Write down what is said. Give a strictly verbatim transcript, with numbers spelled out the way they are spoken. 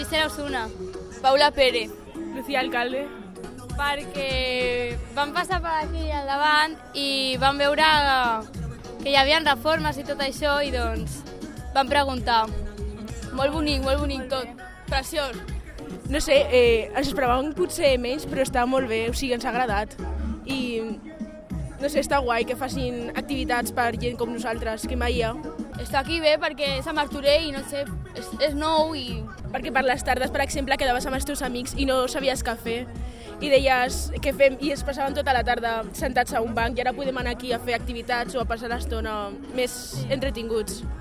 Vicent Osuna, Paula Pérez, Lucía Alcalde. perquè vam passar per aquí al davant i vam veure que hi havia reformes i tot això i doncs vam preguntar. Molt bonic, molt bonic tot, preciós. No sé, eh, ens esperàvem potser menys, però està molt bé, o sigui, ens ha agradat. I, no sé, està guai que facin activitats per gent com nosaltres, que mai hi ha. Està aquí bé perquè és a Martorell i no sé, és, és nou i... Perquè per les tardes, per exemple, quedaves amb els teus amics i no sabies què fer. I deies què fem i es passaven tota la tarda sentats a un banc i ara podem anar aquí a fer activitats o a passar l'estona més entretinguts.